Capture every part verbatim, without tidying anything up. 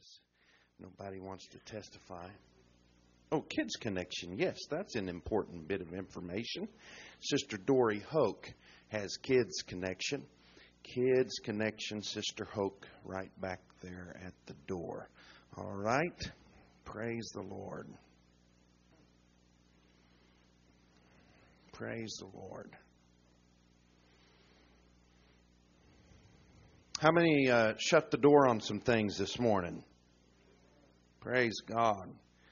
guess nobody wants to testify. Oh, Kids Connection. Yes, that's an important bit of information. Sister Dory Hoke has Kids Connection. Kids Connection, Sister Hoke, right back there at the door. All right. Praise the Lord. Praise the Lord. How many uh, shut the door on some things this morning? Praise God.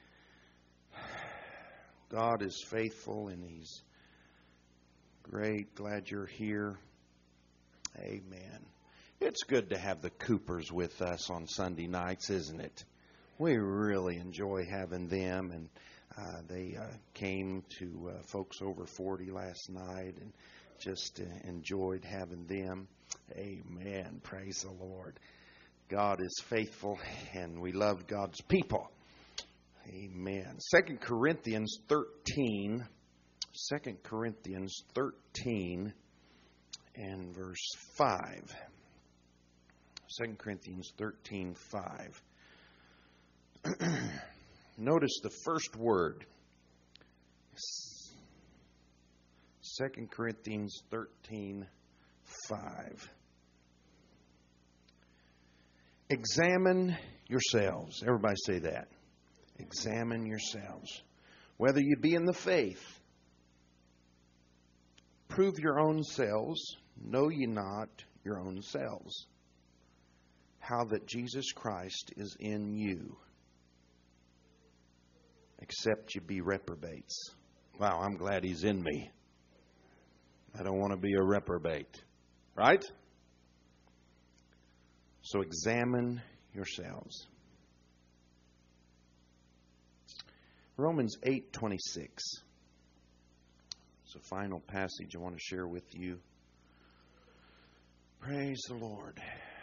God is faithful and He's great. Glad you're here. Amen. It's good to have the Coopers with us on Sunday nights, isn't it? We really enjoy having them, and uh, they uh, came to uh, folks over forty last night and just uh, enjoyed having them. Amen. Praise the Lord. God is faithful, and we love God's people. Amen. Second Corinthians thirteen. Second Corinthians thirteen and verse five. Second Corinthians thirteen five. Notice the first word. Second Corinthians thirteen five. Examine yourselves. Everybody say that. Examine yourselves, whether you be in the faith. Prove your own selves. Know ye not your own selves, how that Jesus Christ is in you, except you be reprobates. Wow, I'm glad He's in me. I don't want to be a reprobate. Right? So examine yourselves. Romans eight twenty-six. It's a final passage I want to share with you. Praise the Lord.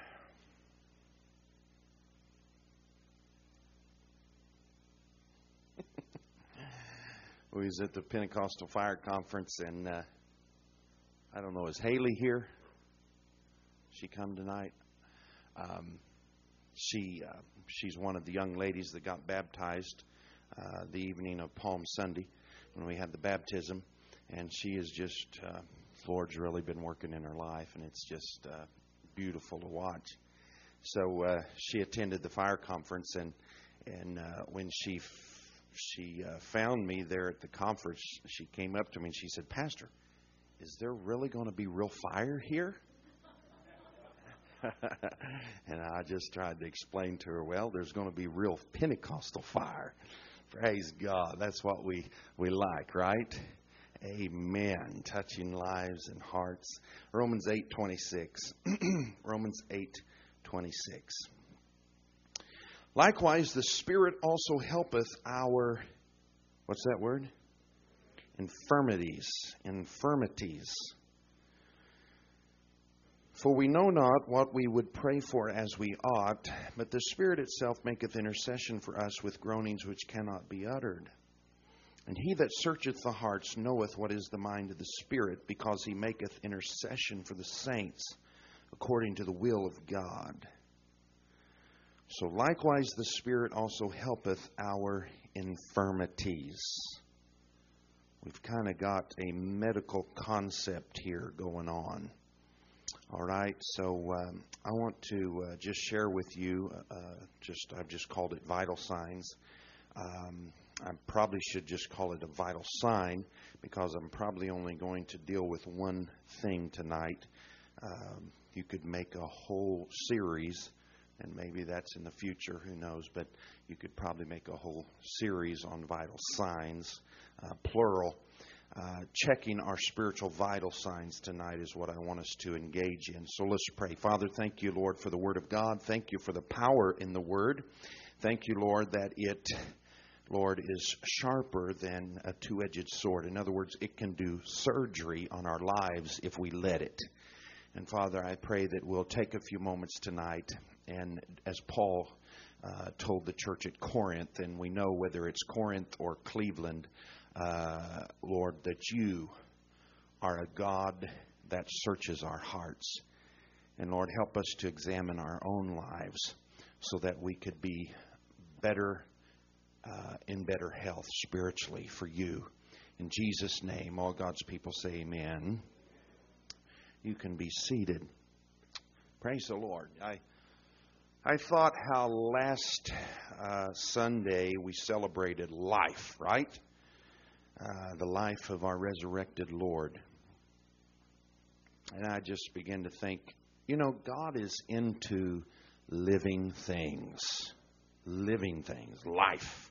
We was at the Pentecostal Fire Conference, and uh, I don't know, is Haley here? She come tonight? Um, she uh, she's one of the young ladies that got baptized uh, the evening of Palm Sunday when we had the baptism, and she is just uh, the Lord's really been working in her life, and it's just uh, beautiful to watch. So uh, she attended the fire conference, and and uh, when she f- she uh, found me there at the conference, she came up to me and she said, "Pastor, is there really going to be real fire here?" And I just tried to explain to her, well, there's going to be real Pentecostal fire. Praise God. That's what we, we like, right? Amen. Touching lives and hearts. Romans eight twenty-six. Romans eight twenty-six. Likewise, the Spirit also helpeth our, what's that word? Infirmities. Infirmities. For we know not what we would pray for as we ought, but the Spirit itself maketh intercession for us with groanings which cannot be uttered. And he that searcheth the hearts knoweth what is the mind of the Spirit, because he maketh intercession for the saints according to the will of God. So likewise the Spirit also helpeth our infirmities. We've kind of got a medical concept here going on. All right, so um, I want to uh, just share with you, uh, just I've just called it vital signs. Um, I probably should just call it a vital sign, because I'm probably only going to deal with one thing tonight. Um, you could make a whole series, and maybe that's in the future, who knows, but you could probably make a whole series on vital signs, uh, plural. Uh, checking our spiritual vital signs tonight is what I want us to engage in. So let's pray. Father, thank you, Lord, for the Word of God. Thank you for the power in the Word. Thank you, Lord, that it, Lord, is sharper than a two-edged sword. In other words, it can do surgery on our lives if we let it. And Father, I pray that we'll take a few moments tonight, and as Paul uh, told the church at Corinth, and we know whether it's Corinth or Cleveland, Uh, Lord, that you are a God that searches our hearts. And Lord, help us to examine our own lives so that we could be better, uh, in better health spiritually for you. In Jesus' name, all God's people say amen. You can be seated. Praise the Lord. I I thought how last uh, Sunday we celebrated life, right? Uh, the life of our resurrected Lord. And I just began to think, you know, God is into living things. Living things. Life.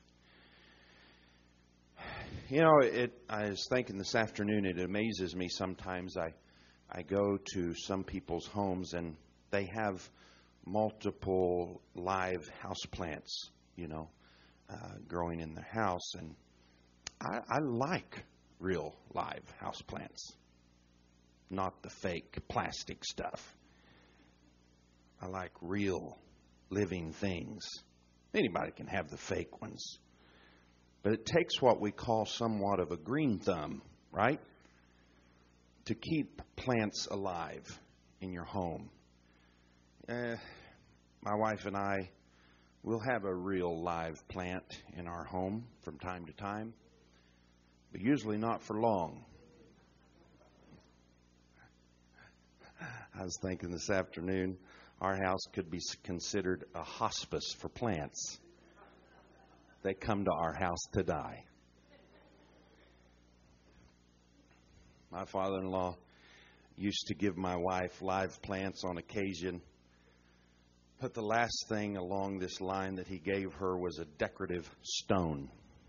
You know, it. I was thinking this afternoon, it amazes me sometimes. I, I go to some people's homes and they have multiple live house plants, you know, uh, growing in their house. And I, I like real live house plants, not the fake plastic stuff. I like real living things. Anybody can have the fake ones. But it takes what we call somewhat of a green thumb, right? To keep plants alive in your home. Uh, my wife and I will have a real live plant in our home from time to time, but usually not for long. I was thinking this afternoon, our house could be considered a hospice for plants. They come to our house to die. My father-in-law used to give my wife live plants on occasion. But the last thing along this line that he gave her was a decorative stone.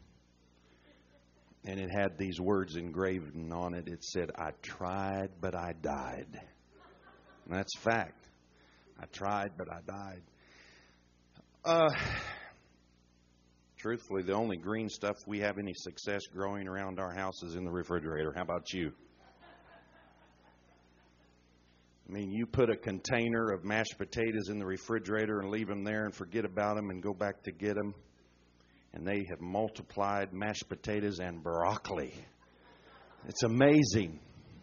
And it had these words engraved on it. It said, "I tried, but I died." And that's fact. I tried, but I died. Uh... Truthfully, the only green stuff we have any success growing around our house is in the refrigerator. How about you? I mean, you put a container of mashed potatoes in the refrigerator and leave them there and forget about them and go back to get them. And they have multiplied mashed potatoes and broccoli. It's amazing.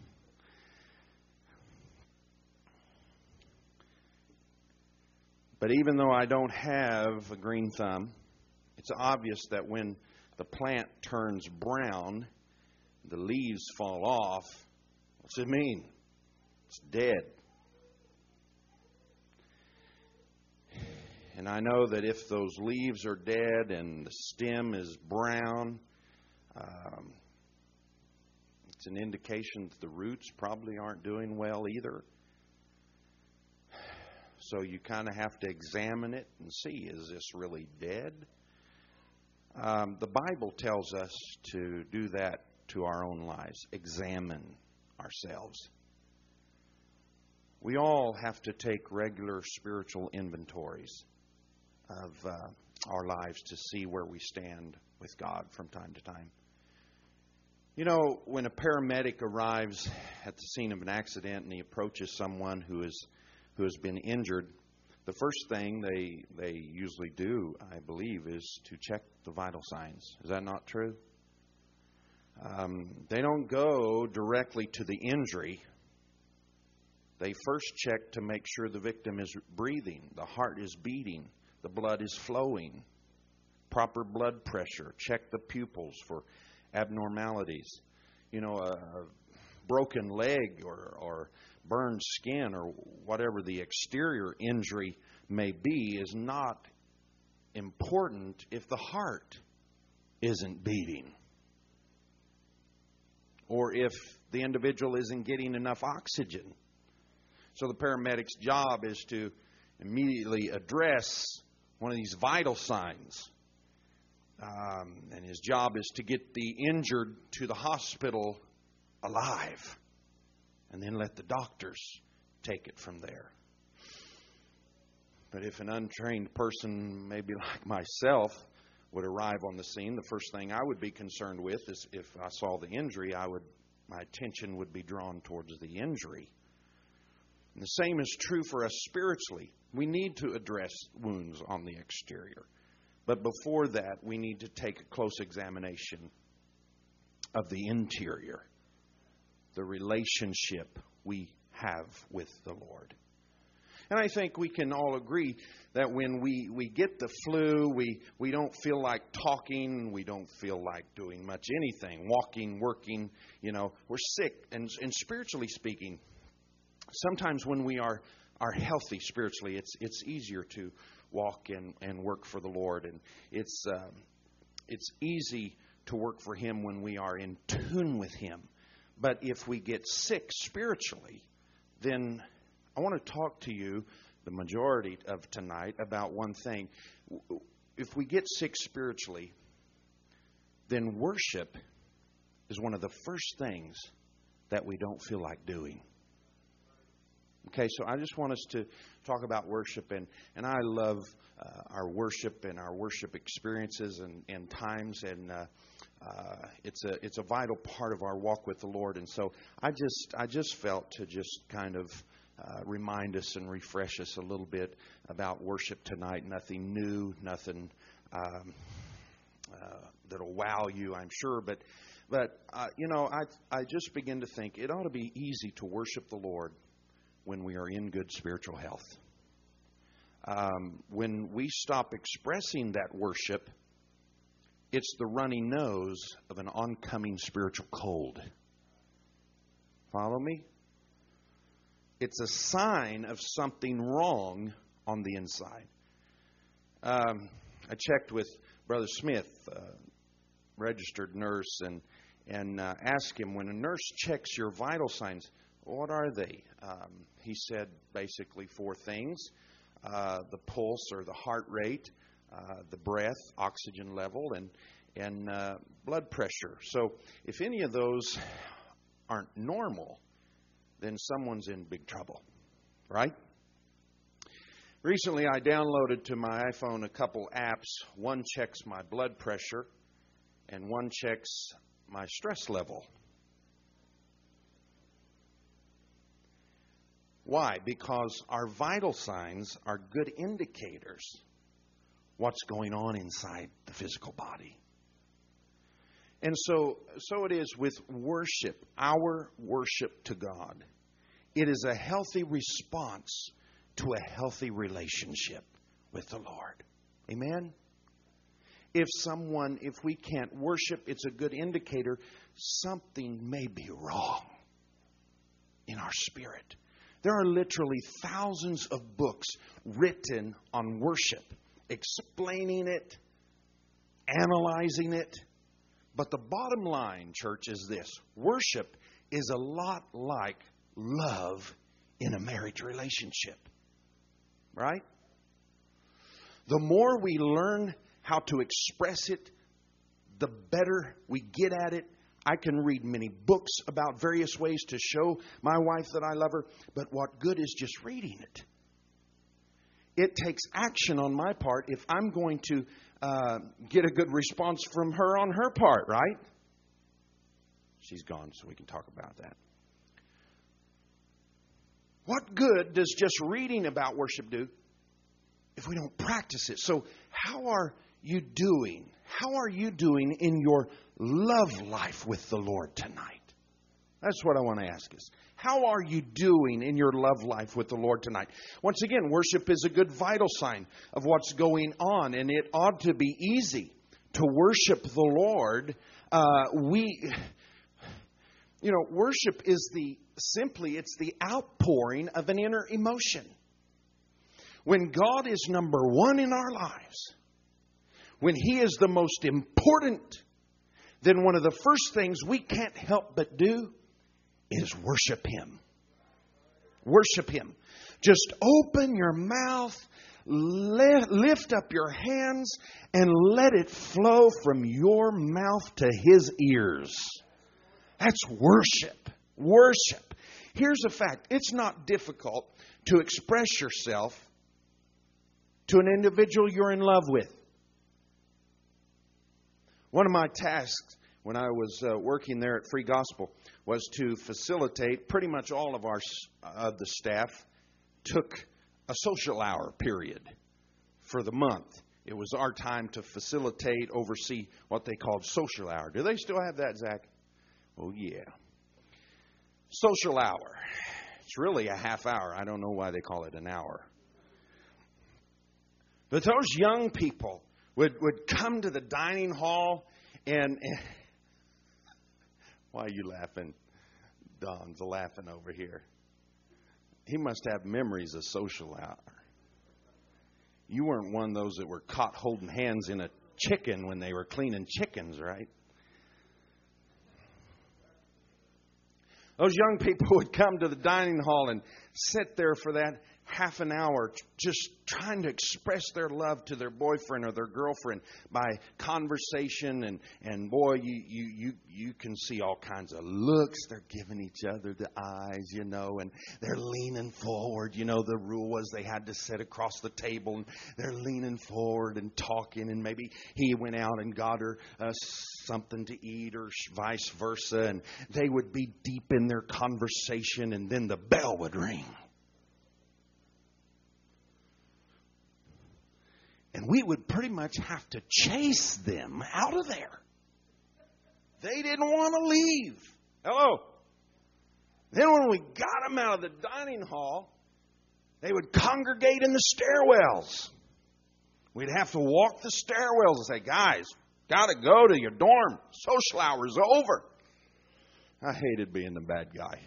But even though I don't have a green thumb, it's obvious that when the plant turns brown, the leaves fall off. What's it mean? It's dead. And I know that if those leaves are dead and the stem is brown, um, it's an indication that the roots probably aren't doing well either. So you kind of have to examine it and see, is this really dead? Um, the Bible tells us to do that to our own lives. Examine ourselves. We all have to take regular spiritual inventories of uh, our lives to see where we stand with God from time to time. You know, when a paramedic arrives at the scene of an accident and he approaches someone who is who has been injured, the first thing they they usually do, I believe, is to check the vital signs. Is that not true? Um, they don't go directly to the injury. They first check to make sure the victim is breathing, the heart is beating, the blood is flowing, proper blood pressure. Check the pupils for abnormalities. You know, a broken leg or, or burned skin or whatever the exterior injury may be is not important if the heart isn't beating or if the individual isn't getting enough oxygen. So the paramedic's job is to immediately address one of these vital signs. Um, and his job is to get the injured to the hospital alive. And then let the doctors take it from there. But if an untrained person, maybe like myself, would arrive on the scene, the first thing I would be concerned with is if I saw the injury, I would my attention would be drawn towards the injury. And the same is true for us spiritually. We need to address wounds on the exterior. But before that, we need to take a close examination of the interior, the relationship we have with the Lord. And I think we can all agree that when we, we get the flu, we, we don't feel like talking, we don't feel like doing much anything, walking, working, you know, we're sick. And, and spiritually speaking, sometimes when we are, are healthy spiritually, it's it's easier to walk and, and work for the Lord. And it's uh, it's easy to work for Him when we are in tune with Him. But if we get sick spiritually, then I want to talk to you, the majority of tonight, about one thing. If we get sick spiritually, then worship is one of the first things that we don't feel like doing. Okay, so I just want us to talk about worship, and, and I love uh, our worship and our worship experiences and, and times, and uh, uh, it's a it's a vital part of our walk with the Lord. And so I just I just felt to just kind of uh, remind us and refresh us a little bit about worship tonight. Nothing new, nothing um, uh, that'll wow you, I'm sure, but but uh, you know I I just begin to think it ought to be easy to worship the Lord when we are in good spiritual health. Um, when we stop expressing that worship, it's the runny nose of an oncoming spiritual cold. Follow me? It's a sign of something wrong on the inside. Um, I checked with Brother Smith, uh, registered nurse, and, and uh, asked him, when a nurse checks your vital signs, what are they? Um, he said basically four things. Uh, the pulse or the heart rate, uh, the breath, oxygen level, and, and uh, blood pressure. So if any of those aren't normal, then someone's in big trouble, right? Recently I downloaded to my iPhone a couple apps. One checks my blood pressure and one checks my stress level. Why? Because our vital signs are good indicators what's going on inside the physical body. And so, so it is with worship, our worship to God. It is a healthy response to a healthy relationship with the Lord. Amen? If someone, if we can't worship, it's a good indicator something may be wrong in our spirit. There are literally thousands of books written on worship, explaining it, analyzing it. But the bottom line, church, is this. Worship is a lot like love in a marriage relationship. Right? The more we learn how to express it, the better we get at it. I can read many books about various ways to show my wife that I love her, but what good is just reading it? It takes action on my part if I'm going to uh, get a good response from her on her part, right? She's gone, so we can talk about that. What good does just reading about worship do if we don't practice it? So how are you doing? How are you doing in your love life with the Lord tonight? That's what I want to ask us. How are you doing in your love life with the Lord tonight? Once again, worship is a good vital sign of what's going on, and it ought to be easy to worship the Lord. Uh, we, you know, worship is the simply it's the outpouring of an inner emotion. When God is number one in our lives, when He is the most important, then one of the first things we can't help but do is worship Him. Worship Him. Just open your mouth, lift up your hands, and let it flow from your mouth to His ears. That's worship. Worship. Here's a fact. It's not difficult to express yourself to an individual you're in love with. One of my tasks when I was uh, working there at Free Gospel was to facilitate, pretty much all of our uh, the staff took a social hour period for the month. It was our time to facilitate, oversee what they called social hour. Do they still have that, Zach? Oh, yeah. Social hour. It's really a half hour. I don't know why they call it an hour. But those young people would, would come to the dining hall and, and why are you laughing? Don's laughing over here. He must have memories of social hour. You weren't one of those that were caught holding hands in a chicken when they were cleaning chickens, right? Those young people would come to the dining hall and sit there for that half an hour just trying to express their love to their boyfriend or their girlfriend by conversation. And, and boy, you, you, you, you can see all kinds of looks. They're giving each other the eyes, you know, and they're leaning forward. You know, the rule was they had to sit across the table, and they're leaning forward and talking. And maybe he went out and got her uh, something to eat or vice versa. And they would be deep in their conversation, and then the bell would ring. And we would pretty much have to chase them out of there. They didn't want to leave. Hello. Then when we got them out of the dining hall, they would congregate in the stairwells. We'd have to walk the stairwells and say, guys, got to go to your dorm. Social hour's over. I hated being the bad guy.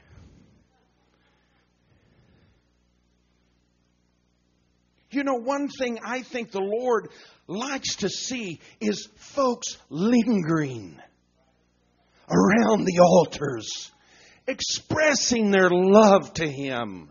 You know, one thing I think the Lord likes to see is folks lingering around the altars, expressing their love to Him.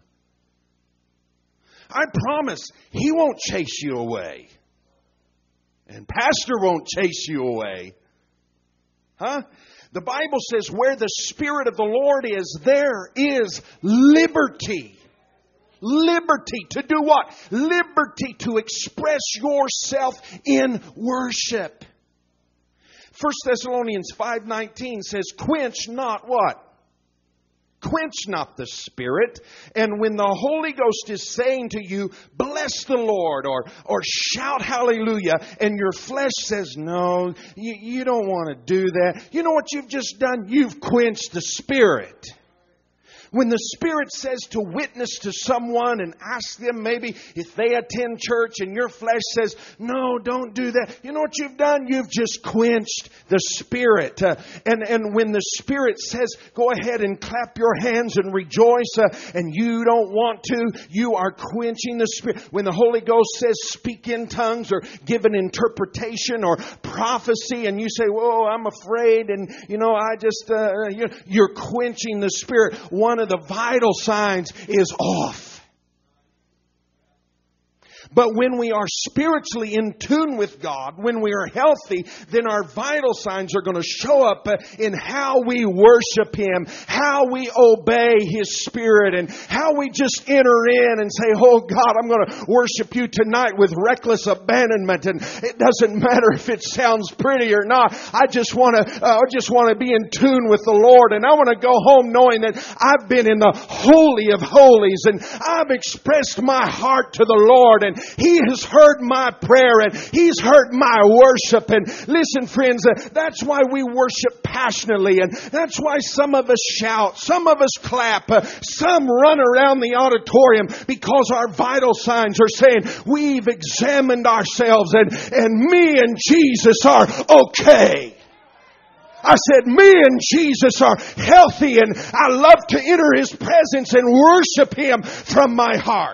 I promise He won't chase you away. And Pastor won't chase you away. Huh? The Bible says where the Spirit of the Lord is, there is liberty. Liberty to do what? Liberty to express yourself in worship. First Thessalonians five nineteen says, quench not what? Quench not the Spirit. And when the Holy Ghost is saying to you, bless the Lord, or, or shout hallelujah, and your flesh says, no, you, you don't want to do that. You know what you've just done? You've quenched the Spirit. When the Spirit says to witness to someone and ask them maybe if they attend church, and your flesh says, no, don't do that. You know what you've done? You've just quenched the Spirit. Uh, and, and when the Spirit says, go ahead and clap your hands and rejoice, uh, and you don't want to, you are quenching the Spirit. When the Holy Ghost says, speak in tongues or give an interpretation or prophecy, and you say, whoa, I'm afraid, and, you know, I just, uh, you're quenching the Spirit. One of the vital signs is off. But when we are spiritually in tune with God, when we are healthy, then our vital signs are going to show up in how we worship Him, how we obey His Spirit, and how we just enter in and say, oh God, I'm going to worship You tonight with reckless abandonment. And it doesn't matter if it sounds pretty or not. I just want to, uh, I just want to be in tune with the Lord. And I want to go home knowing that I've been in the Holy of Holies, and I've expressed my heart to the Lord, and He has heard my prayer, and He's heard my worship. And listen, friends, uh, that's why we worship passionately, and that's why some of us shout, some of us clap, uh, some run around the auditorium, because our vital signs are saying we've examined ourselves, and, and me and Jesus are okay. I said, me and Jesus are healthy, and I love to enter His presence and worship Him from my heart.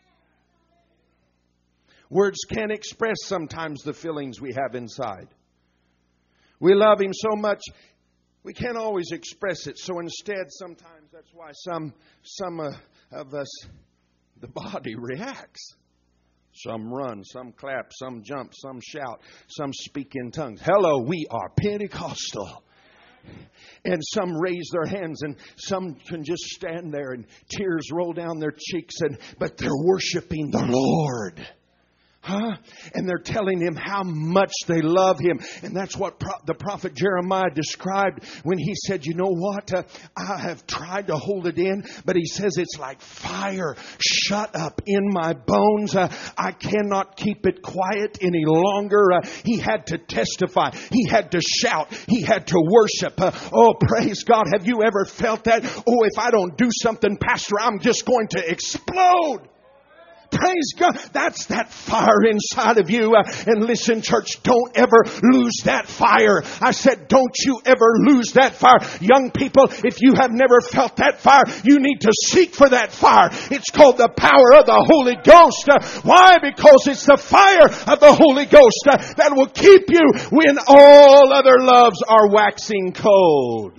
Words can't express sometimes the feelings we have inside. We love Him so much, we can't always express it. So instead, sometimes that's why some some uh, of us, the body reacts. Some run, some clap, some jump, some shout, some speak in tongues. Hello, we are Pentecostal. And some raise their hands, and some can just stand there and tears roll down their cheeks, and but they're worshiping the Lord. Huh? And they're telling him how much they love him. And that's what pro- the prophet Jeremiah described when he said, you know what? Uh, I have tried to hold it in, but he says it's like fire shut up in my bones. Uh, I cannot keep it quiet any longer. Uh, he had to testify. He had to shout. He had to worship. Uh, oh, praise God. Have you ever felt that? Oh, if I don't do something, Pastor, I'm just going to explode. Praise God. That's that fire inside of you. Uh, and listen, church, don't ever lose that fire. I said, don't you ever lose that fire. Young people, if you have never felt that fire, you need to seek for that fire. It's called the power of the Holy Ghost. Uh, why? Because it's the fire of the Holy Ghost uh, that will keep you when all other loves are waxing cold.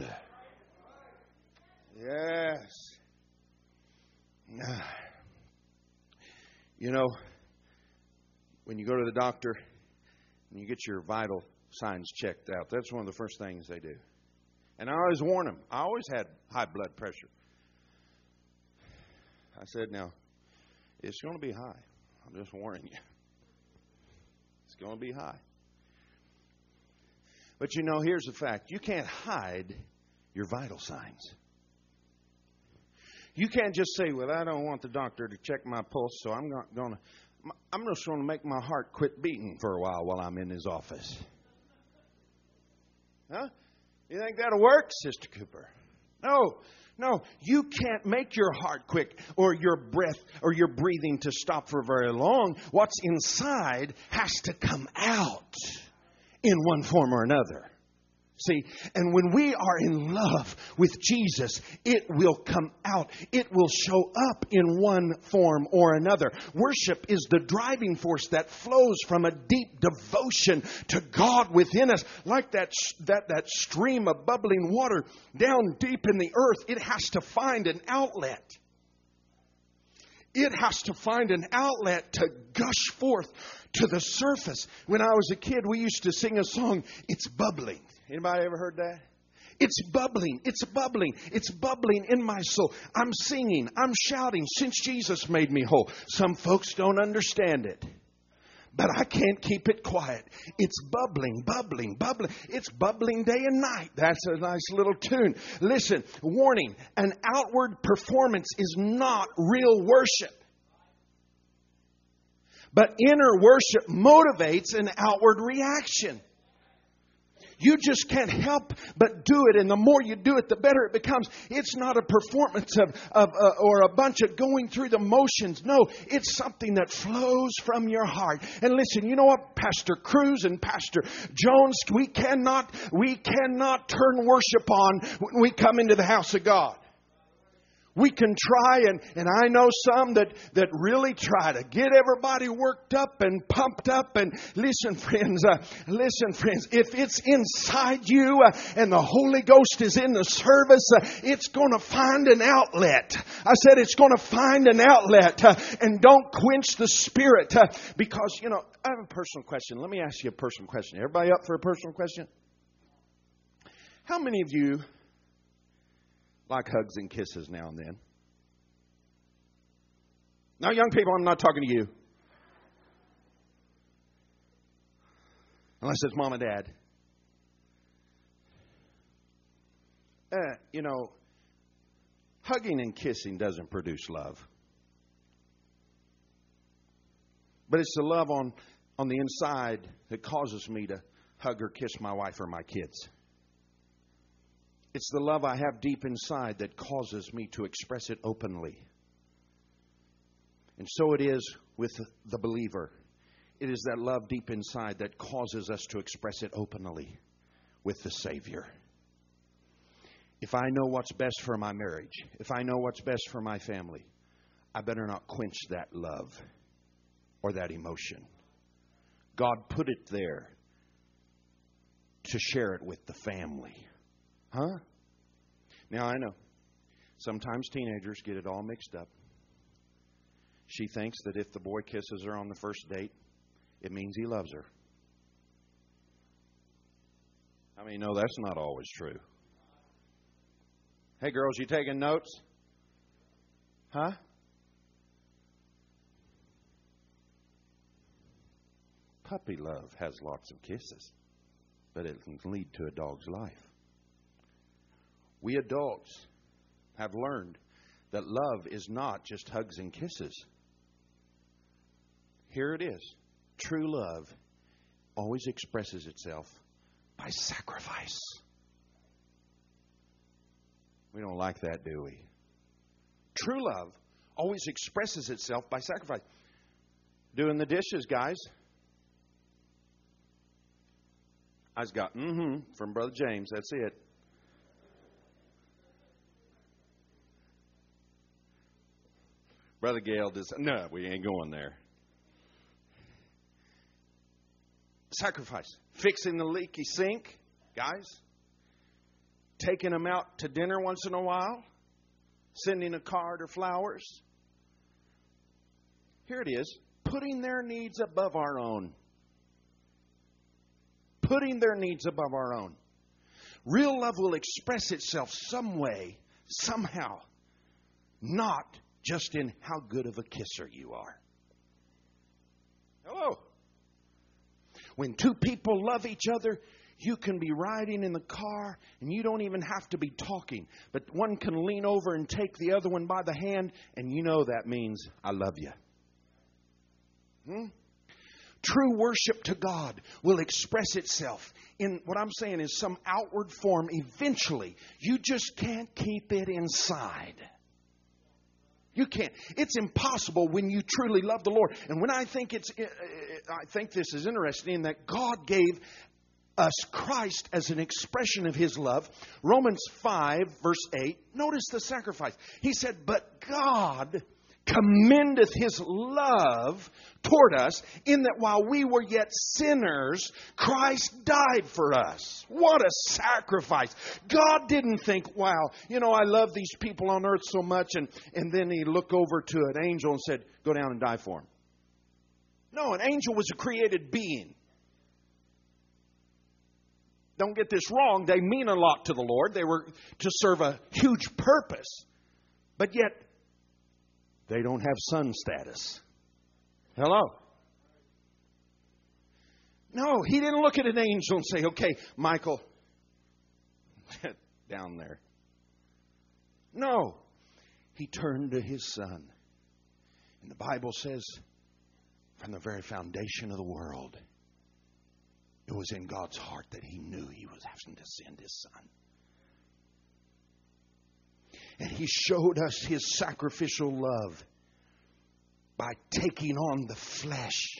Yes. You know, when you go to the doctor and you get your vital signs checked out, that's one of the first things they do. And I always warn them. I always had high blood pressure. I said, now, it's going to be high. I'm just warning you. It's going to be high. But you know, here's the fact. You can't hide your vital signs. You can't just say, well, I don't want the doctor to check my pulse, so I'm not going to, I'm just going to make my heart quit beating for a while while I'm in his office. Huh? You think that'll work, Sister Cooper? No, no. You can't make your heart quick or your breath or your breathing to stop for very long. What's inside has to come out in one form or another. See, and when we are in love with Jesus, it will come out. It will show up in one form or another. Worship is the driving force that flows from a deep devotion to God within us. Like that, that, that stream of bubbling water down deep in the earth, it has to find an outlet. It has to find an outlet to gush forth to the surface. When I was a kid, we used to sing a song, It's Bubbling. Anybody ever heard that? It's bubbling. It's bubbling. It's bubbling in my soul. I'm singing. I'm shouting since Jesus made me whole. Some folks don't understand it. But I can't keep it quiet. It's bubbling, bubbling, bubbling. It's bubbling day and night. That's a nice little tune. Listen, warning. An outward performance is not real worship. But inner worship motivates an outward reaction. You just can't help but do it. And the more you do it, the better it becomes. It's not a performance of, of uh, or a bunch of going through the motions. No, it's something that flows from your heart. And listen, you know what? Pastor Cruz and Pastor Jones, we cannot, we cannot turn worship on when we come into the house of God. We can try, and, and I know some that, that really try to get everybody worked up and pumped up. And listen, friends, uh, listen, friends, if it's inside you uh, and the Holy Ghost is in the service, uh, it's going to find an outlet. I said it's going to find an outlet. Uh, and don't quench the Spirit. Uh, because, you know, I have a personal question. Let me ask you a personal question. Everybody up for a personal question? How many of you like hugs and kisses now and then? Now, young people, I'm not talking to you. Unless it's mom and dad. Uh, you know, hugging and kissing doesn't produce love. But it's the love on, on the inside that causes me to hug or kiss my wife or my kids. It's the love I have deep inside that causes me to express it openly. And so it is with the believer. It is that love deep inside that causes us to express it openly with the Savior. If I know what's best for my marriage, if I know what's best for my family, I better not quench that love or that emotion. God put it there to share it with the family. Huh? Now, I know sometimes teenagers get it all mixed up. She thinks that if the boy kisses her on the first date, it means he loves her. I mean, no, that's not always true. Hey, girls, you taking notes? Huh? Puppy love has lots of kisses, but it can lead to a dog's life. We adults have learned that love is not just hugs and kisses. Here it is. True love always expresses itself by sacrifice. We don't like that, do we? True love always expresses itself by sacrifice. Doing the dishes, guys. I just got mm-hmm from Brother James. That's it. Brother Gale just, no, we ain't going there. Sacrifice. Fixing the leaky sink, guys. Taking them out to dinner once in a while. Sending a card or flowers. Here it is. Putting their needs above our own. Putting their needs above our own. Real love will express itself some way, somehow. Not just in how good of a kisser you are. Hello. When two people love each other, you can be riding in the car and you don't even have to be talking. But one can lean over and take the other one by the hand, and you know that means, I love you. Hmm? True worship to God will express itself in what I'm saying is some outward form eventually. You just can't keep it inside. You can't. It's impossible when you truly love the Lord. And when I think it's, I think this is interesting in that God gave us Christ as an expression of His love. Romans five verse eight. Notice the sacrifice. He said, but God commendeth His love toward us in that while we were yet sinners, Christ died for us. What a sacrifice. God didn't think, wow, you know, I love these people on earth so much, and, and then He looked over to an angel and said, go down and die for him. No, an angel was a created being. Don't get this wrong. They mean a lot to the Lord. They were to serve a huge purpose. But yet, they don't have son status. Hello? No, He didn't look at an angel and say, okay, Michael, down there. No. He turned to His Son. And the Bible says, from the very foundation of the world, it was in God's heart that He knew He was having to send His Son. And He showed us His sacrificial love by taking on the flesh.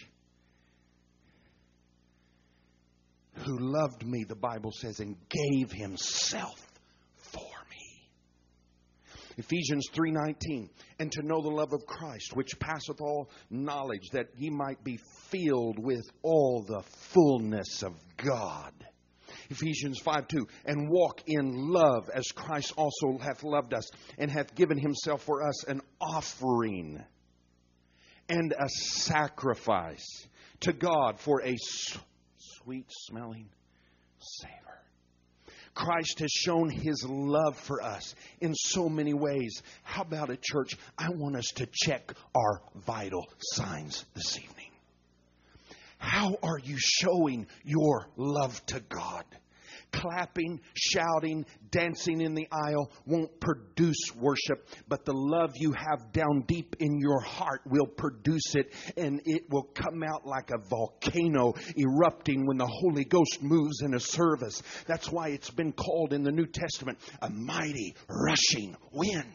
Who loved me, the Bible says, and gave Himself for me. Ephesians three nineteen. And to know the love of Christ, which passeth all knowledge, that ye might be filled with all the fullness of God. Ephesians five two. And walk in love as Christ also hath loved us, and hath given Himself for us an offering and a sacrifice to God for a sweet smelling savor. Christ has shown His love for us in so many ways. How about it, church? I want us to check our vital signs this evening. How are you showing your love to God? Clapping, shouting, dancing in the aisle won't produce worship, but the love you have down deep in your heart will produce it, and it will come out like a volcano erupting when the Holy Ghost moves in a service. That's why it's been called in the New Testament a mighty rushing wind.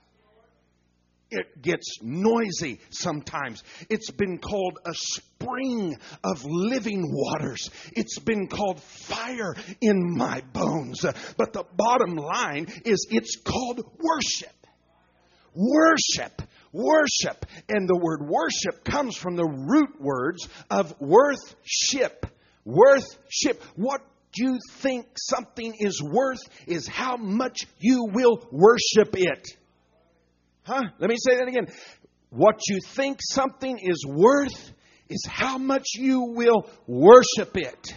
It gets noisy sometimes. It's been called a spring of living waters. It's been called fire in my bones. But the bottom line is it's called worship. Worship. Worship. And the word worship comes from the root words of worth-ship. Worth-ship. What you think something is worth is how much you will worship it. Huh? Let me say that again. What you think something is worth is how much you will worship it.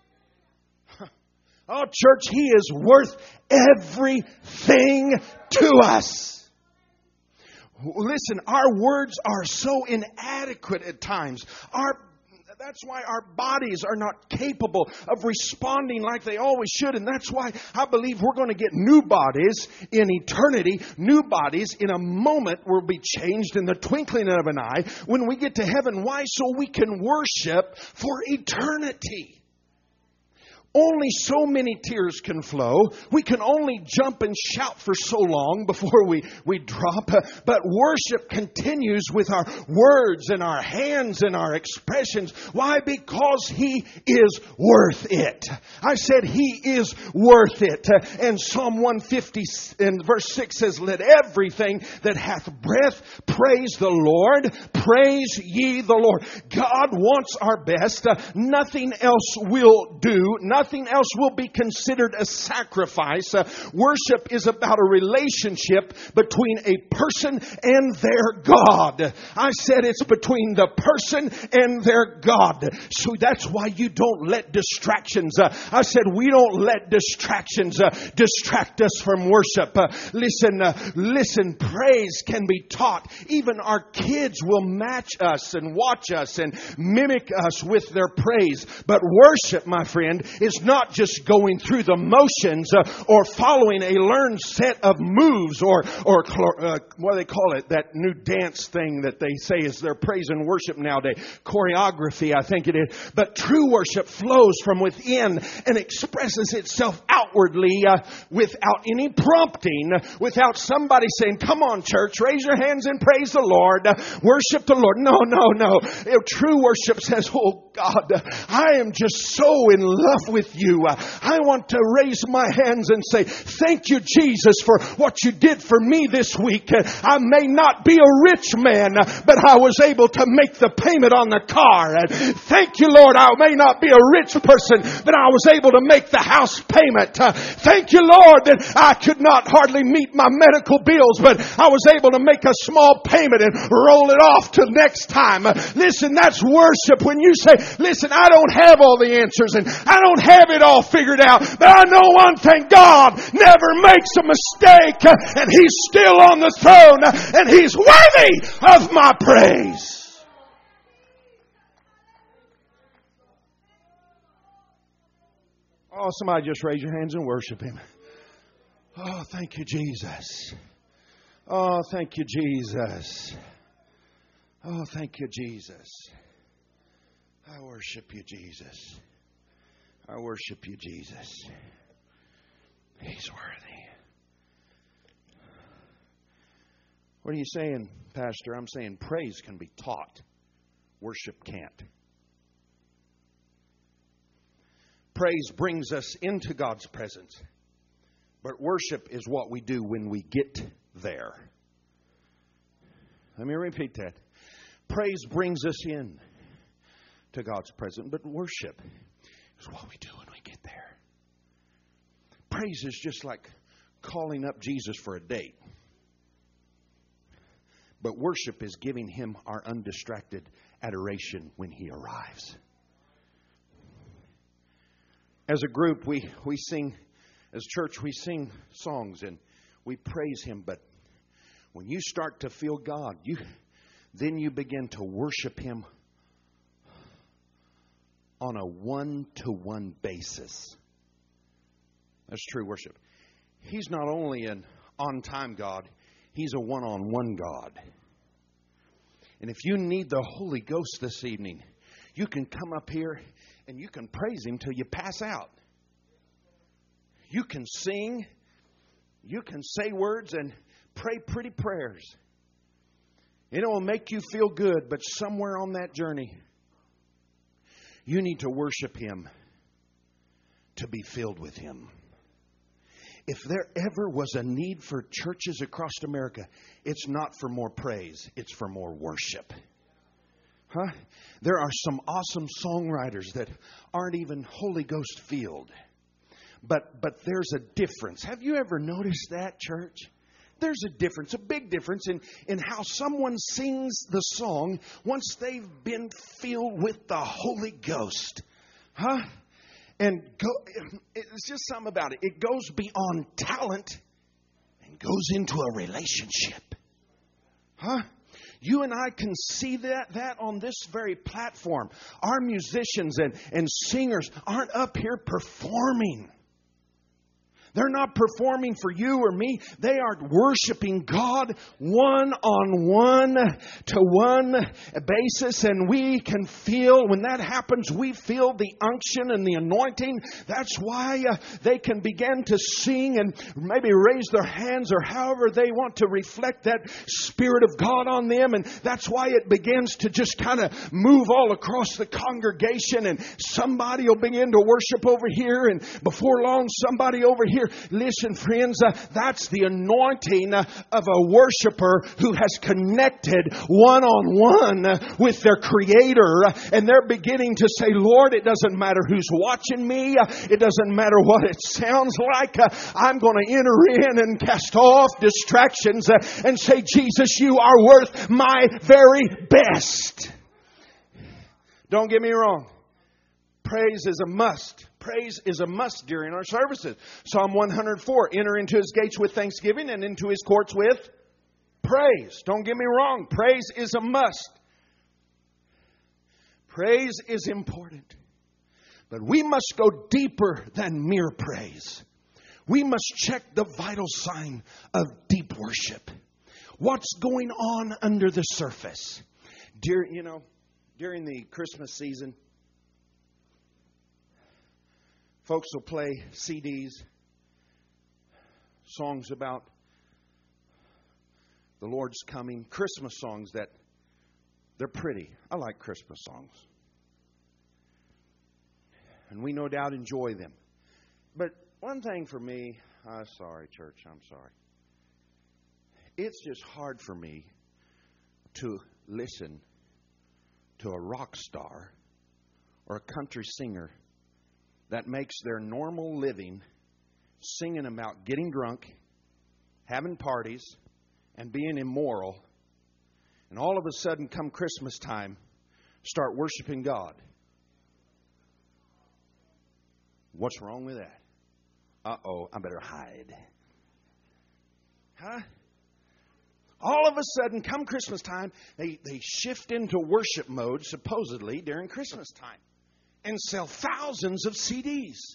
Oh, church, He is worth everything to us. Listen, our words are so inadequate at times. Our That's why our bodies are not capable of responding like they always should. And that's why I believe we're going to get new bodies in eternity. New bodies in a moment will be changed in the twinkling of an eye when we get to heaven. Why? So we can worship for eternity. Only so many tears can flow. We can only jump and shout for so long before we, we drop. But worship continues with our words and our hands and our expressions. Why? Because He is worth it. I said He is worth it. And Psalm one fifty and verse six says, let everything that hath breath praise the Lord. Praise ye the Lord. God wants our best. Nothing else will do. Nothing Nothing else will be considered a sacrifice. Uh, worship is about a relationship between a person and their God. I said it's between the person and their God. So that's why you don't let distractions. Uh, I said we don't let distractions uh, distract us from worship. Uh, listen, uh, listen, praise can be taught. Even our kids will match us and watch us and mimic us with their praise. But worship, my friend, is not just going through the motions uh, or following a learned set of moves or or uh, what do they call it, that new dance thing that they say is their praise and worship nowadays, choreography, I think it is. But true worship flows from within and expresses itself outwardly uh, without any prompting, without somebody saying, come on church, raise your hands and praise the Lord, uh, worship the Lord. No, no, no. True worship says, oh God, I am just so in love with you. I want to raise my hands and say, thank you, Jesus, for what you did for me this week. I may not be a rich man, but I was able to make the payment on the car. And thank you, Lord, I may not be a rich person, but I was able to make the house payment. Thank you, Lord, that I could not hardly meet my medical bills, but I was able to make a small payment and roll it off to next time. Listen, that's worship. When you say, listen, I don't have all the answers and I don't have it all figured out, but I know one thing, God never makes a mistake, and He's still on the throne, and He's worthy of my praise. Oh, somebody just raise your hands and worship Him. Oh, thank you, Jesus. Oh, thank you, Jesus. Oh, thank you, Jesus. I worship you, Jesus. I worship you, Jesus. He's worthy. What are you saying, Pastor? I'm saying praise can be taught. Worship can't. Praise brings us into God's presence. But worship is what we do when we get there. Let me repeat that. Praise brings us in to God's presence, but worship is what we do when we get there. Praise is just like calling up Jesus for a date. But worship is giving Him our undistracted adoration when He arrives. As a group, we, we sing, as church, we sing songs and we praise Him. But when you start to feel God, you then you begin to worship Him on a one-to-one basis. That's true worship. He's not only an on-time God, He's a one-on-one God. And if you need the Holy Ghost this evening, you can come up here and you can praise Him till you pass out. You can sing, you can say words and pray pretty prayers. It will make you feel good, but somewhere on that journey, you need to worship Him to be filled with Him. If there ever was a need for churches across America, it's not for more praise, it's for more worship. Huh? There are some awesome songwriters that aren't even Holy Ghost filled. But but there's a difference. Have you ever noticed that, church? There's a difference, a big difference in, in how someone sings the song once they've been filled with the Holy Ghost. Huh? And go, it's just something about it. It goes beyond talent and goes into a relationship. Huh? You and I can see that, that on this very platform. Our musicians and, and singers aren't up here performing. They're not performing for you or me. They are worshiping God one-on-one to one basis. And we can feel, when that happens, we feel the unction and the anointing. That's why uh, they can begin to sing and maybe raise their hands or however they want to reflect that Spirit of God on them. And that's why it begins to just kind of move all across the congregation. And somebody will begin to worship over here. And before long, somebody over here. Listen, friends, uh, that's the anointing uh, of a worshiper who has connected one-on-one uh, with their Creator. Uh, and they're beginning to say, Lord, it doesn't matter who's watching me. Uh, it doesn't matter what it sounds like. Uh, I'm going to enter in and cast off distractions uh, and say, Jesus, you are worth my very best. Don't get me wrong. Praise is a must. Praise is a must during our services. Psalm one hundred four, enter into His gates with thanksgiving and into His courts with praise. Don't get me wrong. Praise is a must. Praise is important. But we must go deeper than mere praise. We must check the vital sign of deep worship. What's going on under the surface? Dear, you know, during the Christmas season, folks will play C Ds, songs about the Lord's coming, Christmas songs that they're pretty. I like Christmas songs. And we no doubt enjoy them. But one thing for me, I'm sorry, church, I'm sorry. It's just hard for me to listen to a rock star or a country singer that makes their normal living singing about getting drunk, having parties, and being immoral, and all of a sudden, come Christmas time, start worshiping God. What's wrong with that? Uh-oh, I better hide. Huh? All of a sudden, come Christmas time, they, they shift into worship mode, supposedly, during Christmas time. And sell thousands of C Ds.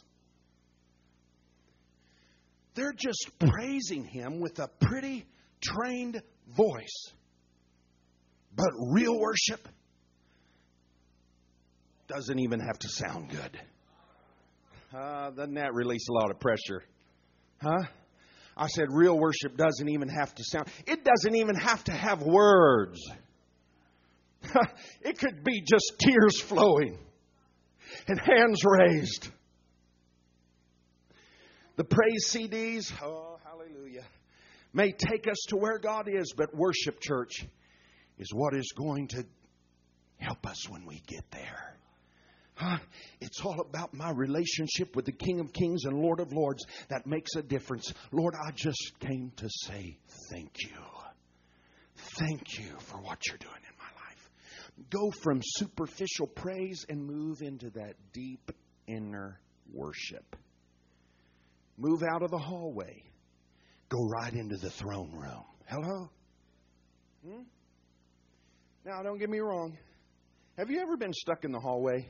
They're just praising Him with a pretty, trained voice. But real worship doesn't even have to sound good. Uh, doesn't that release a lot of pressure? Huh? I said real worship doesn't even have to sound. It doesn't even have to have words. It could be just tears flowing. And hands raised. The praise C Ds, oh, hallelujah, may take us to where God is, but worship, church, is what is going to help us when we get there. Huh? It's all about my relationship with the King of Kings and Lord of Lords that makes a difference. Lord, I just came to say thank you. Thank you for what you're doing in my life. Go from superficial praise and move into that deep inner worship. Move out of the hallway. Go right into the throne room. Hello? Hmm? Now, don't get me wrong. Have you ever been stuck in the hallway?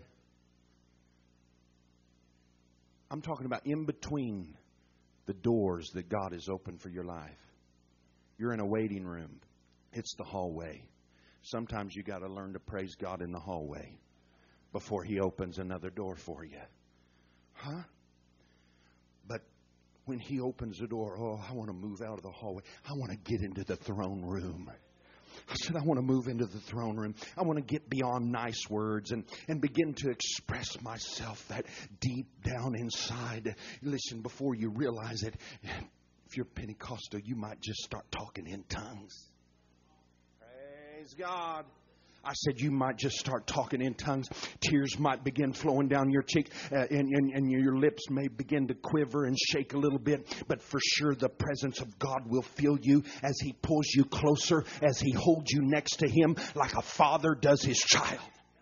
I'm talking about in between the doors that God has opened for your life. You're in a waiting room. It's the hallway. Sometimes you got to learn to praise God in the hallway before He opens another door for you. Huh? But when He opens the door, oh, I want to move out of the hallway. I want to get into the throne room. I said, I want to move into the throne room. I want to get beyond nice words and, and begin to express myself that deep down inside. Listen, before you realize it, if you're Pentecostal, you might just start talking in tongues. Praise God. I said you might just start talking in tongues. Tears might begin flowing down your cheek, uh, and, and, and your lips may begin to quiver and shake a little bit. But for sure, the presence of God will fill you as He pulls you closer, as He holds you next to Him like a father does his child.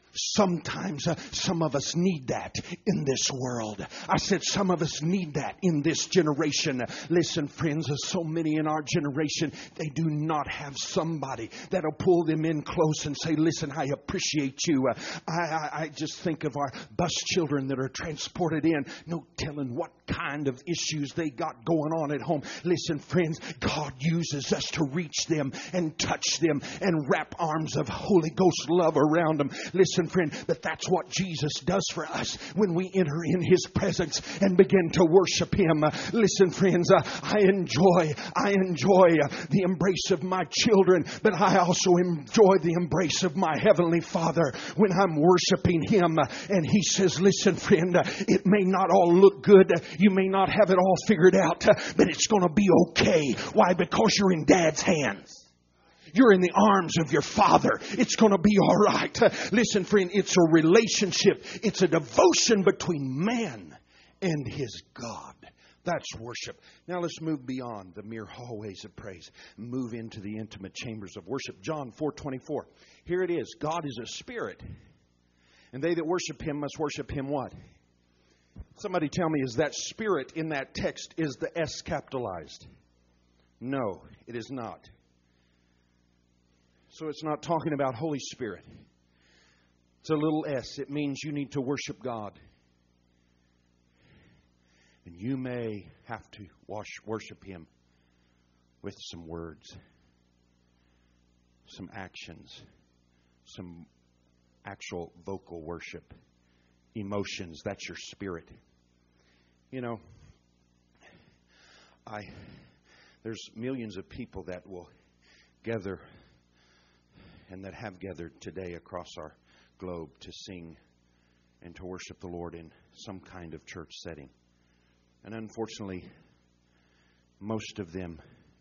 Sometimes uh, some of us need that in this world. I said some of us need that in this generation. Listen, friends, so many in our generation, they do not have somebody that'll pull them in close and say, listen, I appreciate you. Uh, I, I, I just think of our bus children that are transported in. No telling what kind of issues they got going on at home. Listen, friends, God uses us to reach them and touch them and wrap arms of Holy Ghost love around them. Listen, friend, but that's what Jesus does for us when we enter in His presence and begin to worship Him. Uh, listen, friends, uh, I enjoy, I enjoy uh, the embrace of my children, but I also enjoy the embrace of my Heavenly Father when I'm worshiping Him. Uh, and He says, listen, friend, uh, it may not all look good. Uh, you may not have it all figured out, uh, but it's going to be okay. Why? Because you're in Dad's hands. You're in the arms of your Father. It's going to be all right. Uh, listen, friend, it's a relationship. It's a devotion between man and his God. That's worship. Now let's move beyond the mere hallways of praise. Move into the intimate chambers of worship. John four twenty-four. Here it is. God is a spirit. And they that worship Him must worship Him what? Somebody tell me, is that spirit in that text, is the S capitalized? No, it is not. So it's not talking about Holy Spirit. It's a little s. It means you need to worship God. And you may have to wash, worship Him with some words, some actions, some actual vocal worship, emotions. That's your spirit. You know, I there's millions of people that will gather and that have gathered today across our globe to sing and to worship the Lord in some kind of church setting. And unfortunately, most of them,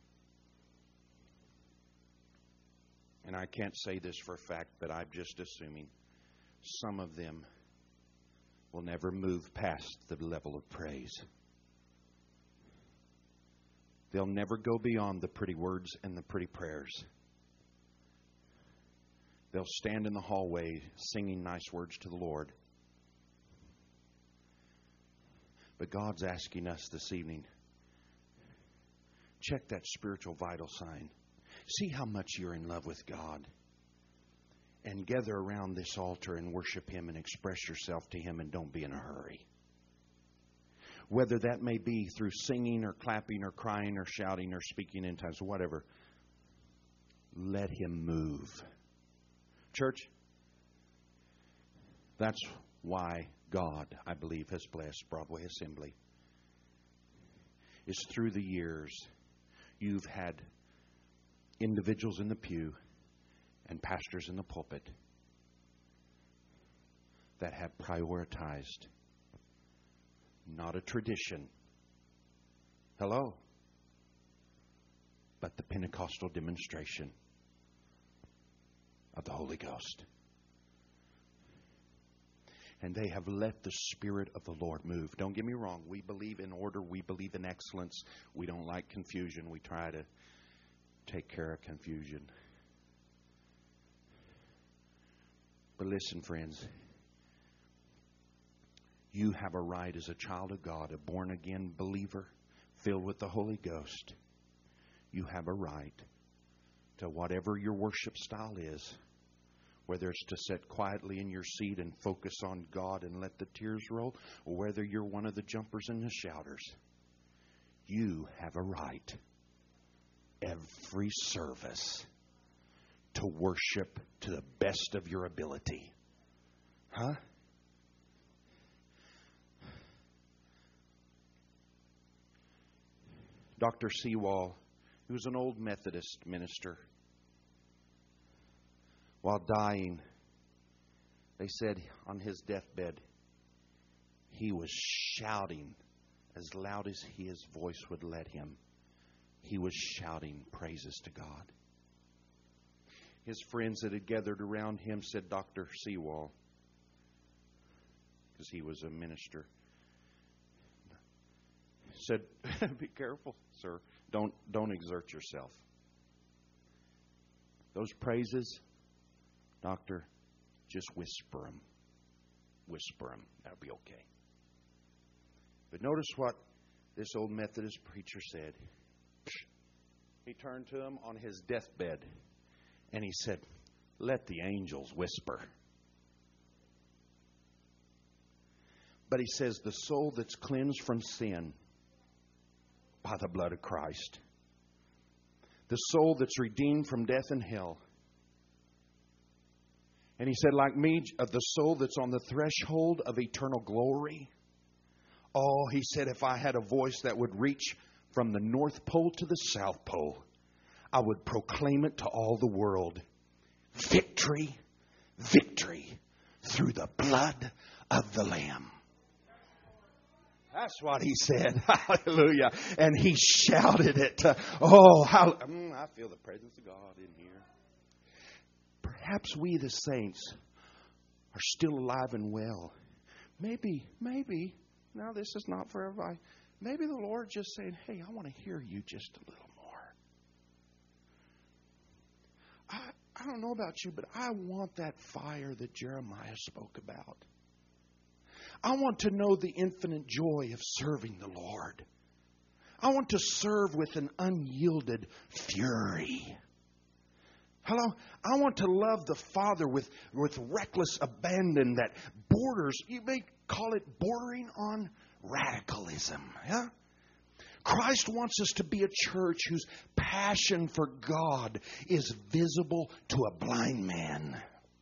and I can't say this for a fact, but I'm just assuming, some of them will never move past the level of praise. They'll never go beyond the pretty words and the pretty prayers. They'll stand in the hallway singing nice words to the Lord. But God's asking us this evening, check that spiritual vital sign. See how much you're in love with God. And gather around this altar and worship Him and express yourself to Him, and don't be in a hurry. Whether that may be through singing or clapping or crying or shouting or speaking in tongues or whatever, let Him move. Church, that's why God, I believe, has blessed Broadway Assembly. Is through the years you've had individuals in the pew and pastors in the pulpit that have prioritized not a tradition, hello, but the Pentecostal demonstration of the Holy Ghost. And they have let the Spirit of the Lord move. Don't get me wrong. We believe in order. We believe in excellence. We don't like confusion. We try to take care of confusion. But listen, friends. You have a right as a child of God, a born-again believer, filled with the Holy Ghost. You have a right to whatever your worship style is. Whether it's to sit quietly in your seat and focus on God and let the tears roll, or whether you're one of the jumpers and the shouters, you have a right every service to worship to the best of your ability. Huh? Doctor Seawall, he was an old Methodist minister. While dying, they said on his deathbed, he was shouting as loud as his voice would let him. He was shouting praises to God. His friends that had gathered around him said, Doctor Seawall, because he was a minister, said, be careful, sir. Don't, don't exert yourself. Those praises, Doctor, just whisper them. Whisper them. That'll be okay. But notice what this old Methodist preacher said. He turned to him on his deathbed and he said, let the angels whisper. But he says the soul that's cleansed from sin by the blood of Christ, the soul that's redeemed from death and hell, and he said, like me, of the soul that's on the threshold of eternal glory. Oh, he said, if I had a voice that would reach from the North Pole to the South Pole, I would proclaim it to all the world. Victory, victory through the blood of the Lamb. That's what he said. Hallelujah. And he shouted it. Oh, how, mm, I feel the presence of God in here. Perhaps we, the saints, are still alive and well. Maybe, maybe, now this is not for everybody. Maybe the Lord just saying, hey, I want to hear you just a little more. I, I don't know about you, but I want that fire that Jeremiah spoke about. I want to know the infinite joy of serving the Lord. I want to serve with an unyielded fury. Hello? I want to love the Father with, with reckless abandon that borders, you may call it bordering on radicalism. Yeah? Christ wants us to be a church whose passion for God is visible to a blind man,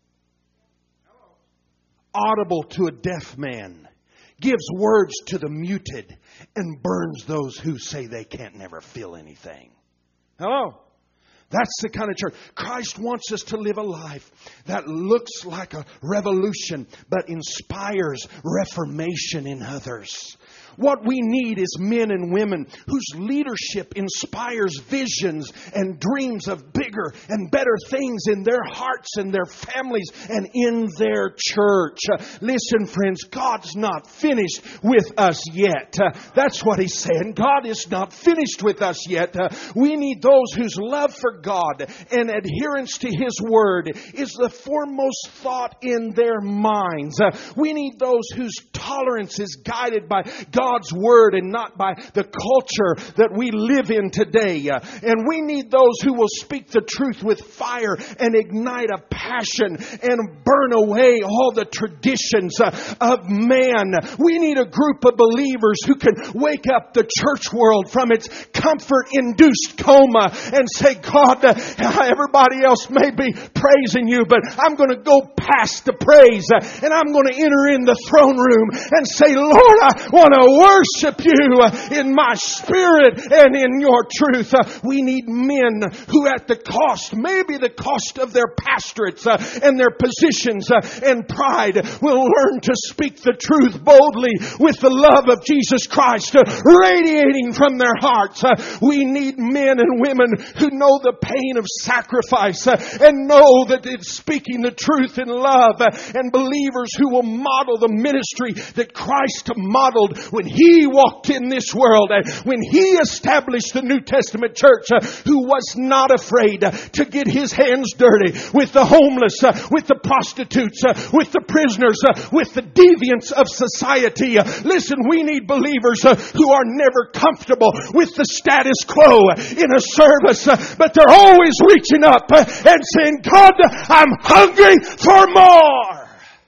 audible to a deaf man, gives words to the muted, and burns those who say they can't never feel anything. Hello? That's the kind of church. Christ wants us to live a life that looks like a revolution, but inspires reformation in others. What we need is men and women whose leadership inspires visions and dreams of bigger and better things in their hearts and their families and in their church. Uh, listen, friends, God's not finished with us yet. Uh, that's what He's saying. God is not finished with us yet. Uh, we need those whose love for God and adherence to His Word is the foremost thought in their minds. Uh, we need those whose tolerance is guided by God. God's Word and not by the culture that we live in today. And we need those who will speak the truth with fire and ignite a passion and burn away all the traditions of man. We need a group of believers who can wake up the church world from its comfort-induced coma and say, God, everybody else may be praising you, but I'm going to go past the praise and I'm going to enter in the throne room and say, Lord, I want to worship you in my spirit and in your truth. We need men who at the cost, maybe the cost of their pastorates and their positions and pride, will learn to speak the truth boldly with the love of Jesus Christ radiating from their hearts. We need men and women who know the pain of sacrifice and know that it's speaking the truth in love, and believers who will model the ministry that Christ modeled when He walked in this world, and when He established the New Testament church, uh, who was not afraid uh, to get His hands dirty with the homeless, uh, with the prostitutes, uh, with the prisoners, uh, with the deviants of society. Uh, listen, we need believers uh, who are never comfortable with the status quo in a service, uh, but they're always reaching up uh, and saying, God, I'm hungry for more.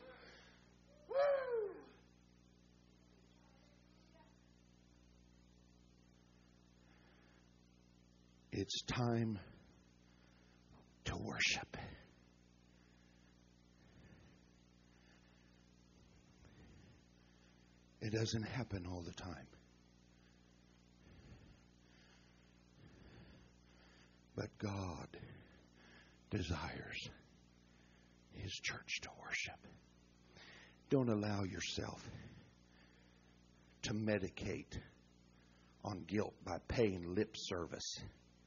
It's time to worship. It doesn't happen all the time. But God desires His church to worship. Don't allow yourself to medicate on guilt by paying lip service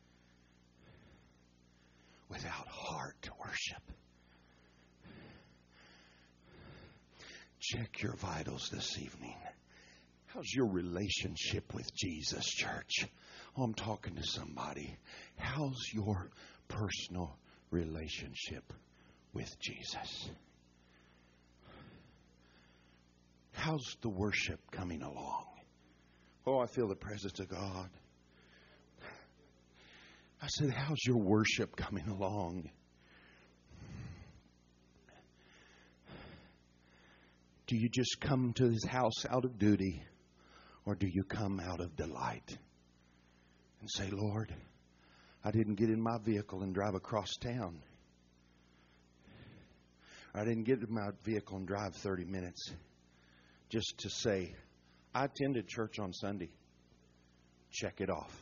without heart to worship. Check your vitals this evening. How's your relationship with Jesus, church? Oh, I'm talking to somebody. How's your personal relationship with Jesus? how's the worship coming along? Oh, I feel the presence of God. I said, how's your worship coming along? Do you just come to His house out of duty, or do you come out of delight and say, Lord, I didn't get in my vehicle and drive across town. I didn't get in my vehicle and drive thirty minutes just to say, I attended church on Sunday. Check it off.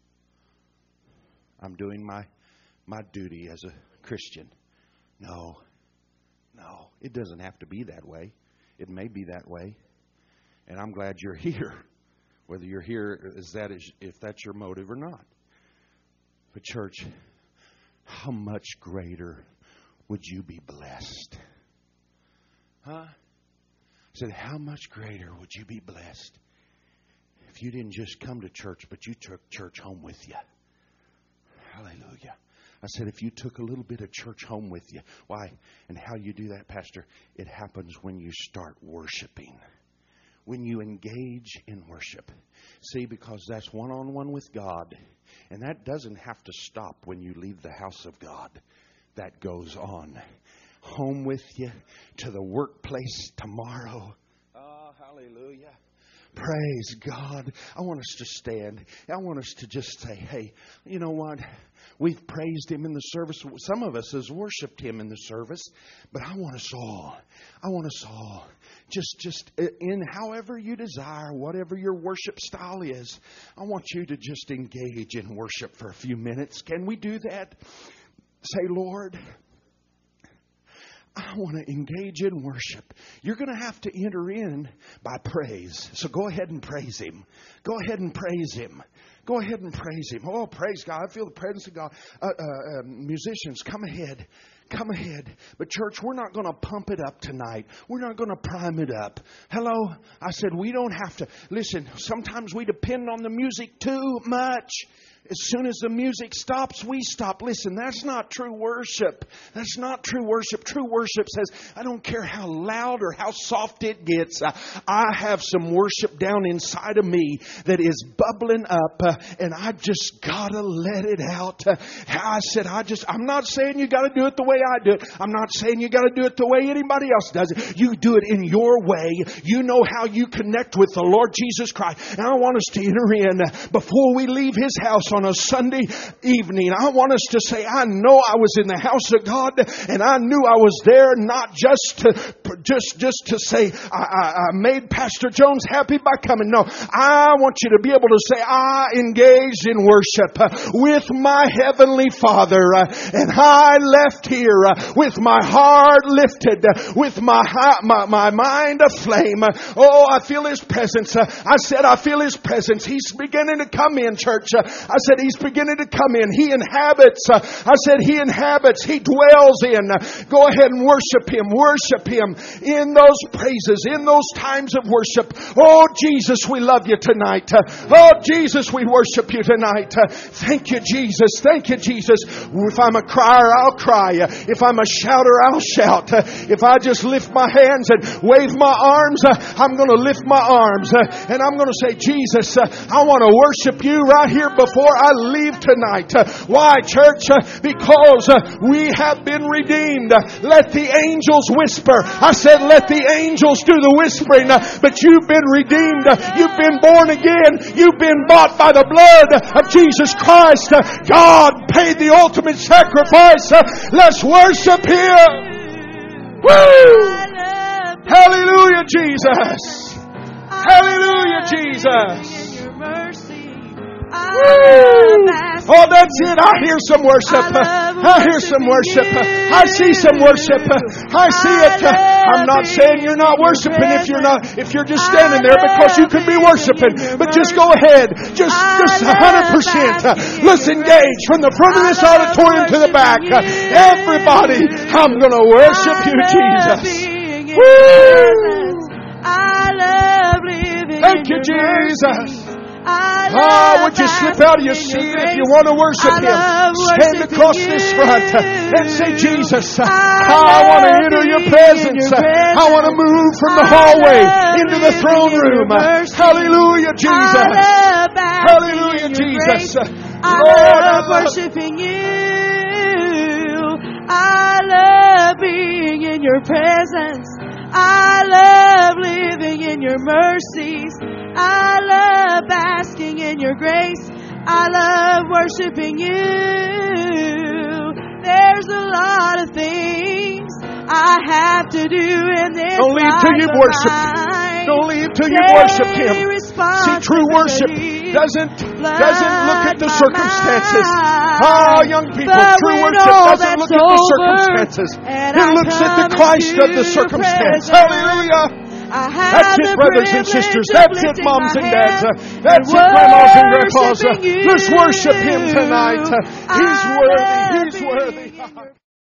I'm doing my my duty as a Christian. No, no, it doesn't have to be that way. It may be that way. And I'm glad you're here. Whether you're here is that is if that's your motive or not. But church, how much greater would you be blessed? Huh? I said, how much greater would you be blessed if you didn't just come to church, but you took church home with you? Hallelujah. I said, if you took a little bit of church home with you. Why? And how you do that, Pastor? It happens when you start worshiping. When you engage in worship. See, because that's one-on-one with God. And that doesn't have to stop when you leave the house of God. That goes on. Home with you, to the workplace tomorrow. Oh, hallelujah. Praise God. I want us to stand. I want us to just say, hey, you know what? We've praised Him in the service. Some of us has worshiped Him in the service. But I want us all. I want us all. Just, just in however you desire, whatever your worship style is. I want you to just engage in worship for a few minutes. Can we do that? Say, Lord, I want to engage in worship. You're going to have to enter in by praise. So go ahead and praise Him. Go ahead and praise Him. Go ahead and praise Him. Oh, praise God. I feel the presence of God. Uh, uh, uh, musicians, come ahead. Come ahead. But church, we're not going to pump it up tonight. We're not going to prime it up. Hello? I said we don't have to. Listen, sometimes we depend on the music too much. As soon as the music stops, we stop. Listen, that's not true worship. That's not true worship. True worship says, I don't care how loud or how soft it gets. I, I have some worship down inside of me that is bubbling up. Uh, and I just got to let it out. Uh, I said, I just, I'm not saying you got to do it the way I do it. I'm not saying you got to do it the way anybody else does it. You do it in your way. You know how you connect with the Lord Jesus Christ. And I want us to enter in uh, before we leave His house on a Sunday evening. I want us to say, I know I was in the house of God and I knew I was there not just to just, just to say I, I, I made Pastor Jones happy by coming. No, I want you to be able to say I engaged in worship with my Heavenly Father and I left here with my heart lifted, with my, my, my mind aflame. Oh, I feel His presence. I said I feel His presence. He's beginning to come in, church. I said He's beginning to come in. He inhabits. Uh, I said He inhabits. He dwells in. Uh, go ahead and worship Him. Worship Him in those praises, in those times of worship. Oh, Jesus, we love You tonight. Uh, oh, Jesus, we worship You tonight. Uh, thank You, Jesus. Thank You, Jesus. If I'm a crier, I'll cry. Uh, if I'm a shouter, I'll shout. Uh, if I just lift my hands and wave my arms, uh, I'm going to lift my arms. Uh, and I'm going to say, Jesus, uh, I want to worship You right here before I leave tonight. Uh, why, church? Uh, because uh, we have been redeemed. Uh, let the angels whisper. I said, let the angels do the whispering. Uh, but you've been redeemed. Uh, you've been born again. You've been bought by the blood of Jesus Christ. Uh, God paid the ultimate sacrifice. Uh, let's worship Him. Woo! Hallelujah, Jesus. Hallelujah, Jesus. Woo! Oh, that's it. I hear some worship. I hear some worship. I see some worship. I see it. I'm not saying you're not worshiping if you're not, if you're just standing there, because you could be worshiping. But just go ahead. Just, just one hundred percent. Let's engage from the front of this auditorium to the back. Everybody, I'm going to worship You, Jesus. Woo! Thank You, Jesus. Oh, would you slip out of your seat if you want to worship Him? Stand across this front and say, Jesus, I want to enter Your presence. I want to move from the hallway into the throne room. Hallelujah, Jesus. Hallelujah, Jesus. I love worshiping you. I love being in your presence. I love living in your mercies. I love basking in your grace. I love worshiping you. There's a lot of things I have to do in this Don't leave till you've worshipped. Don't leave till you've worshipped Him. See, true worship doesn't doesn't look at the circumstances. Oh, young people, true worship doesn't look at the circumstances. It looks at the Christ of the circumstance. Hallelujah. That's it, brothers and sisters. That's it, moms and dads. That's it, grandmas and grandpas. Let's worship Him tonight. He's worthy. He's worthy.